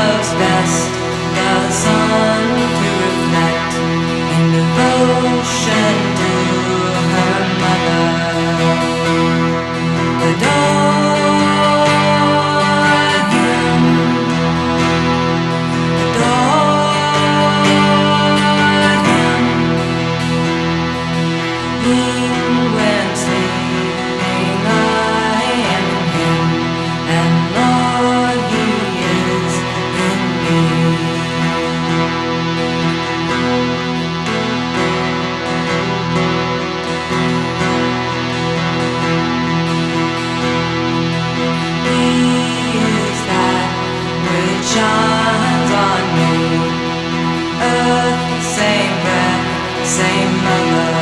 loves best the sun to reflect in devotion to her mother. Adore him, adore him, when sleeping I am in him, and Lord, he is in me. He is that which shines on me, earth, same breath, same mother.